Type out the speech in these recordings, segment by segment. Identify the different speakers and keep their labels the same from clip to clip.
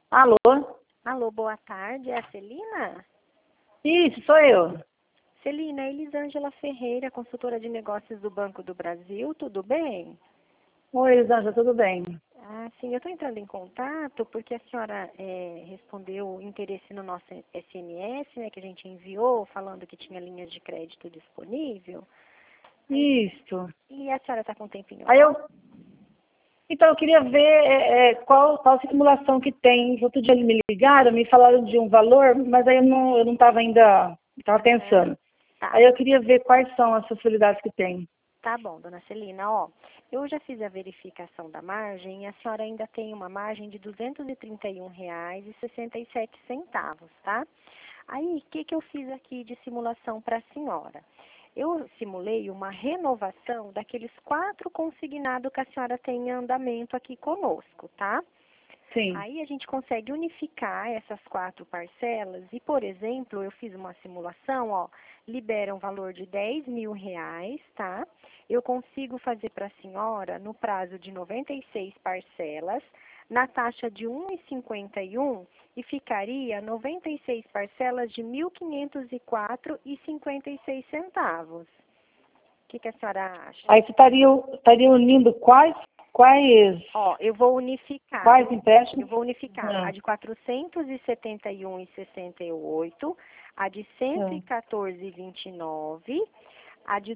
Speaker 1: Alô?
Speaker 2: Alô, boa tarde, é a Celina?
Speaker 1: Isso, sou eu.
Speaker 2: Celina, Elisângela Ferreira, consultora de negócios do Banco do Brasil, tudo bem?
Speaker 1: Oi, Elisângela, tudo bem?
Speaker 2: Sim, eu estou entrando em contato porque a senhora respondeu interesse no nosso SMS, né, que a gente enviou, falando que tinha linhas de crédito disponível.
Speaker 1: Isso.
Speaker 2: E a senhora está com um tempinho?
Speaker 1: Então, eu queria ver qual simulação que tem. Outro dia eles me ligaram, me falaram de um valor, mas aí eu não estava ainda, estava pensando.
Speaker 2: Tá.
Speaker 1: Aí eu queria ver quais são as facilidades que tem.
Speaker 2: Tá bom, dona Celina, ó, eu já fiz a verificação da margem e a senhora ainda tem uma margem de R$ 231,67, tá? Aí, o que eu fiz aqui de simulação para a senhora? Eu simulei uma renovação daqueles 4 consignados que a senhora tem em andamento aqui conosco, tá?
Speaker 1: Sim.
Speaker 2: Aí a gente consegue unificar essas 4 parcelas e, por exemplo, eu fiz uma simulação, ó, libera um valor de R$ 10.000, tá? Eu consigo fazer para a senhora no prazo de 96 parcelas, na taxa de 1,51 e ficaria 96 parcelas de R$ 1.504,56. O que a senhora acha?
Speaker 1: Aí você estaria unindo quais?
Speaker 2: Ó, eu vou unificar.
Speaker 1: Quais empréstimos?
Speaker 2: Eu vou unificar a de 471,68, a de 114,29, a de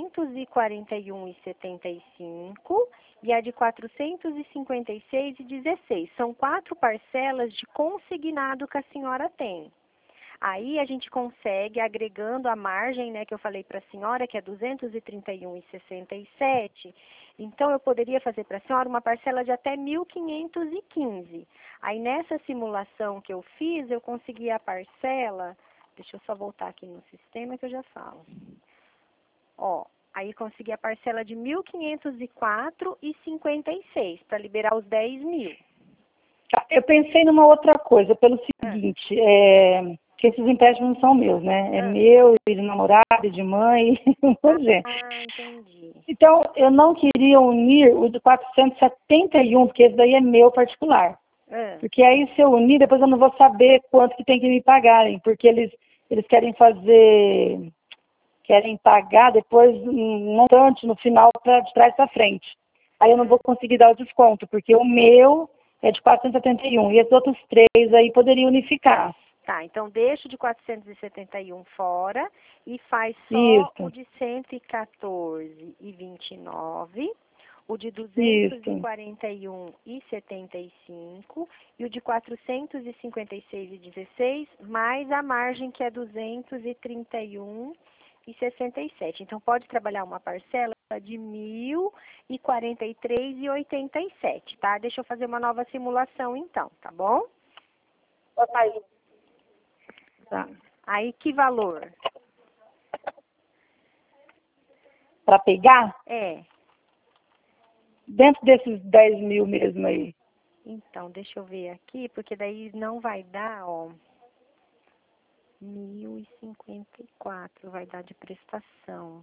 Speaker 2: 241,75 e a de 456,16. São 4 parcelas de consignado que a senhora tem. Aí a gente consegue, agregando a margem, né, que eu falei para a senhora, que é 231,67, então eu poderia fazer para a senhora uma parcela de até 1.515. Aí nessa simulação que eu fiz, eu consegui a parcela, deixa eu só voltar aqui no sistema que eu já falo. Ó, aí consegui a parcela de 1.504,56 para liberar os 10 mil.
Speaker 1: Eu pensei numa outra coisa, pelo seguinte, que esses empréstimos não são meus, né? É meu, e de namorado, e de mãe, por exemplo.
Speaker 2: Entendi.
Speaker 1: Então, eu não queria unir o de 471, porque esse daí é meu particular. Porque aí, se eu unir, depois eu não vou saber quanto que tem que me pagarem, porque eles querem pagar depois um montante no final, de trás para frente. Aí eu não vou conseguir dar o desconto, porque o meu é de 471, e esses outros 3 aí poderiam unificar.
Speaker 2: Tá, então deixa o de 471 fora e faz só o de 114,29, o de 241,75 e o de 456,16, mais a margem que é 231,67. Então pode trabalhar uma parcela de 1.043,87, tá? Deixa eu fazer uma nova simulação então, tá bom?
Speaker 1: Tá.
Speaker 2: Aí, que valor?
Speaker 1: Para pegar? Dentro desses 10 mil mesmo aí.
Speaker 2: Então, deixa eu ver aqui, porque daí não vai dar, ó, 1.054 vai dar de prestação.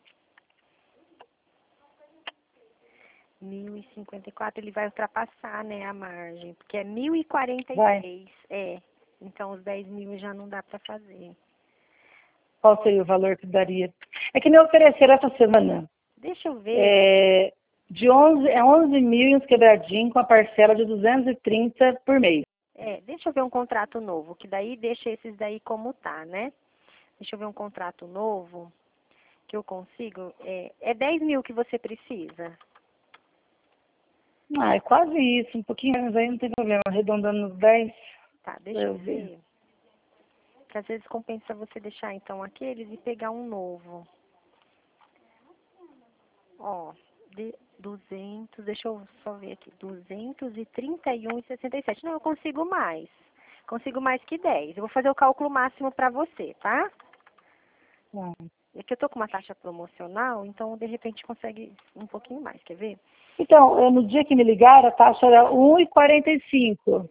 Speaker 2: 1.054 ele vai ultrapassar, né, a margem, porque é 1.046. Então os 10 mil já não dá para fazer.
Speaker 1: Qual seria o valor que daria? É que me ofereceram essa semana.
Speaker 2: Deixa eu ver.
Speaker 1: De 11 mil e uns quebradinhos com a parcela de 230 por mês.
Speaker 2: Deixa eu ver um contrato novo, que daí deixa esses daí como tá, né? Deixa eu ver um contrato novo que eu consigo. É 10 mil que você precisa?
Speaker 1: É quase isso, um pouquinho menos aí, não tem problema, arredondando nos 10.
Speaker 2: Tá, deixa eu ver. Porque às vezes compensa você deixar então aqueles e pegar um novo. Ó, 200, deixa eu só ver aqui, 231,67. Não, eu consigo mais. Consigo mais que 10. Eu vou fazer o cálculo máximo para você, tá? É que eu tô com uma taxa promocional, então de repente consegue um pouquinho mais, quer ver?
Speaker 1: Então, no dia que me ligaram, a taxa era 1,45.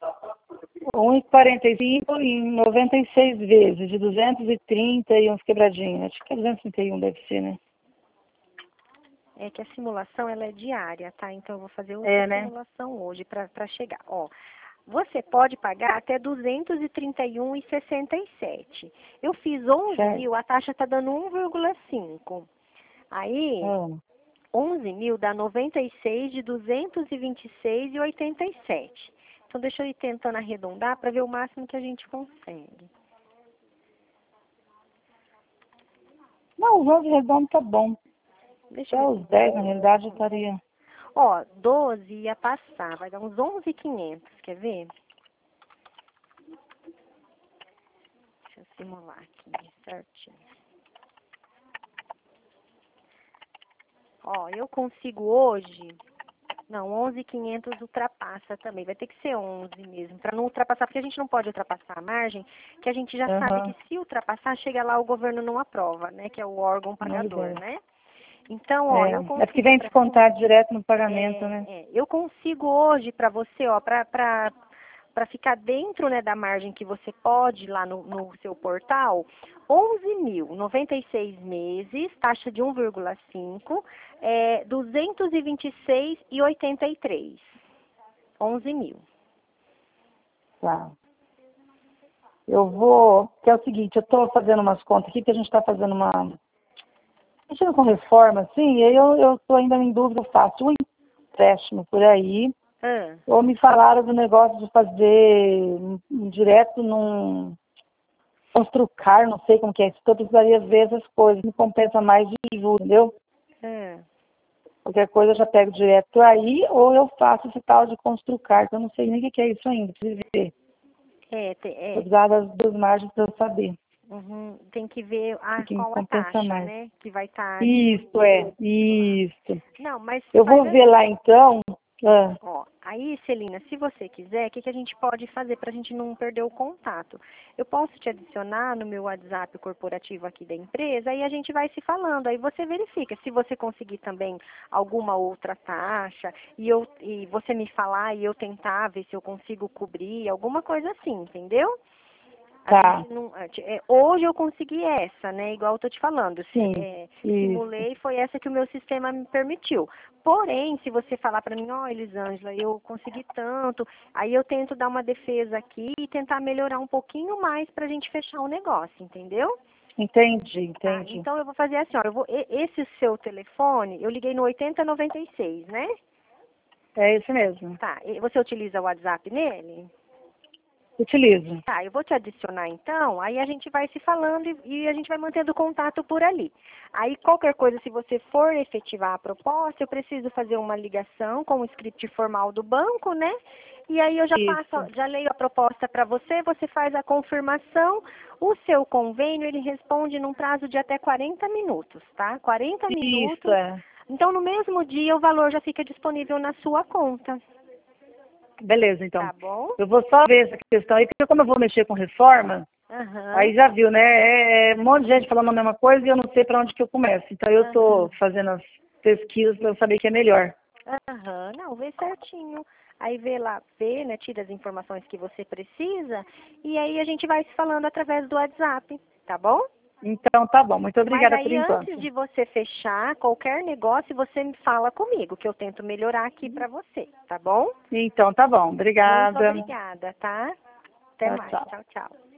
Speaker 1: 1,45 em 96 vezes, de 230 e uns quebradinhos. Acho que é 231 deve ser, né?
Speaker 2: É que a simulação ela é diária, tá? Então eu vou fazer outra simulação hoje para chegar. Ó, você pode pagar até 231,67. Eu fiz 11
Speaker 1: Certo.
Speaker 2: mil, a taxa está dando 1,5. Aí, 11 mil dá 96 de 226,87. Então, deixa eu ir tentando arredondar para ver o máximo que a gente consegue.
Speaker 1: Não, os 11 redondos tá bom.
Speaker 2: Deixa
Speaker 1: Até
Speaker 2: eu ver.
Speaker 1: os 10, na realidade, eu estaria...
Speaker 2: Ó, 12 ia passar, vai dar uns 11.500, quer ver? Deixa eu simular aqui certinho. Ó, eu consigo hoje... Não, 11.500 ultrapassa também. Vai ter que ser 11 mesmo, para não ultrapassar, porque a gente não pode ultrapassar a margem, que a gente já sabe que se ultrapassar, chega lá, o governo não aprova, né? Que é o órgão pagador, né? Então, ó, eu consigo...
Speaker 1: É porque vem descontado direto no pagamento, né?
Speaker 2: Eu consigo hoje para você, ó, para ficar dentro, né, da margem que você pode lá no seu portal, 11 mil, 96 meses, taxa de 1,5, 226,83. 11 mil.
Speaker 1: Tá. Eu vou... Que é o seguinte, eu tô fazendo umas contas aqui, que a gente tá fazendo uma... Mexendo com reforma, assim, e aí eu tô ainda em dúvida, eu faço um empréstimo por aí, ou me falaram do negócio de fazer direto num Construcar, não sei como que é isso, eu precisaria ver essas coisas, me compensa mais de juros, entendeu? Qualquer coisa eu já pego direto aí, ou eu faço esse tal de Construcar, que eu não sei nem o que é isso ainda, preciso ver. Eu precisar das duas margens para eu saber.
Speaker 2: Tem que ver
Speaker 1: Que me
Speaker 2: qual a
Speaker 1: compensa
Speaker 2: taxa,
Speaker 1: mais.
Speaker 2: né? Que vai estar...
Speaker 1: Isso.
Speaker 2: Não, mas...
Speaker 1: Eu vou ver lá então.
Speaker 2: Ó, aí, Celina, se você quiser, o que a gente pode fazer para a gente não perder o contato? Eu posso te adicionar no meu WhatsApp corporativo aqui da empresa e a gente vai se falando. Aí você verifica se você conseguir também alguma outra taxa e você me falar e eu tentar ver se eu consigo cobrir, alguma coisa assim, entendeu?
Speaker 1: Tá.
Speaker 2: Hoje eu consegui essa, né? Igual eu tô te falando.
Speaker 1: Sim.
Speaker 2: Simulei, foi essa que o meu sistema me permitiu. Porém, se você falar para mim, ó, Elisângela, eu consegui tanto, aí eu tento dar uma defesa aqui e tentar melhorar um pouquinho mais pra gente fechar o negócio, entendeu?
Speaker 1: Entendi.
Speaker 2: Então eu vou fazer assim, ó, esse seu telefone, eu liguei no 8096, né?
Speaker 1: É esse mesmo.
Speaker 2: Tá, e você utiliza o WhatsApp nele?
Speaker 1: Utilizo.
Speaker 2: Tá, eu vou te adicionar então, aí a gente vai se falando e a gente vai mantendo contato por ali. Aí qualquer coisa, se você for efetivar a proposta, eu preciso fazer uma ligação com o script formal do banco, né? E aí eu já leio a proposta para você, você faz a confirmação, o seu convênio ele responde num prazo de até 40 minutos, tá? 40 minutos. Então no mesmo dia o valor já fica disponível na sua conta.
Speaker 1: Beleza, então.
Speaker 2: Tá bom?
Speaker 1: Eu vou só ver essa questão aí, porque como eu vou mexer com reforma, aí já viu, né? Um monte de gente falando a mesma coisa e eu não sei para onde que eu começo. Então eu tô fazendo as pesquisas para eu saber que é melhor.
Speaker 2: Não, vê certinho. Aí vê lá, né? Tira as informações que você precisa e aí a gente vai se falando através do WhatsApp, tá bom?
Speaker 1: Então tá bom, muito obrigada por enquanto.
Speaker 2: Mas aí antes de você fechar qualquer negócio, você me fala comigo, que eu tento melhorar aqui para você, tá bom?
Speaker 1: Então tá bom, obrigada.
Speaker 2: Muito obrigada, tá? Até mais, tchau, tchau.